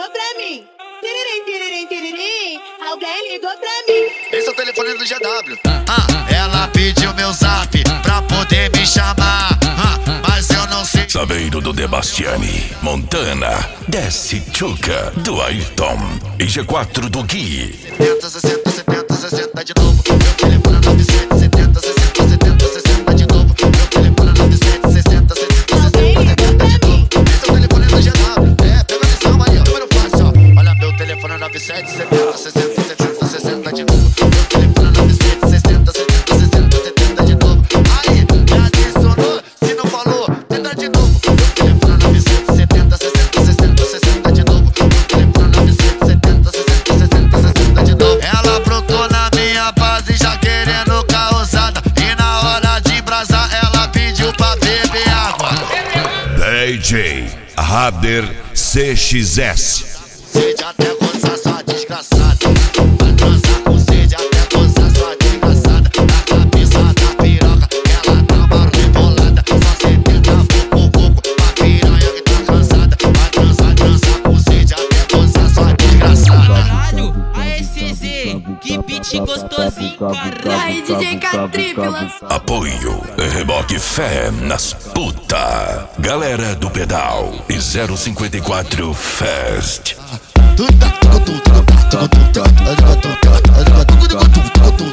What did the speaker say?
ligou pra mim. Tiririm, tiririm, tiririm, alguém ligou pra mim. Esse é o telefone do GW. Ela pediu meu zap pra poder me chamar, mas eu não sei. Saveiro do Debastiani, Montana, Desce Chuca do Ayrton e G4 do Gui. 70, 60, 70, 60 de novo. Meu telefone é 97, 70, 60, 70, 60 de novo. Meu telefone é 97, 60, 70, 60 de novo. Esse é o telefone do GW. Pega a lição aí, ó. Número fácil, ó. Olha, meu telefone é 97, 70, 60, 70, 60 de novo. Meu telefone é 97, 60, 70, 60, 70 de novo. Aí, me adicionou, se não falou, tenta de novo. Meu telefone é 97, 70, 60, 60, 60 de novo. Meu telefone é 97, 70, 60, 60, 60 de novo. Ela brotou na minha base já querendo causada. E na hora de brasar ela pediu pra beber água. DJ Rader CXS. Sede até gozar sua desgraçada. Vai transar com sede até gozar sua desgraçada. Na cabeça da piroca ela dá uma rebolada. Só 70 pouco pra piranha que tá cansada. Vai transar com sede até gozar sua desgraçada. Caralho, a SZ, que beat gostosinho, caralho. Aí, DJ K-Trip lançou. Apoio Reboque Fé nas puta. Galera do Pedal e 054 Fest. Tudo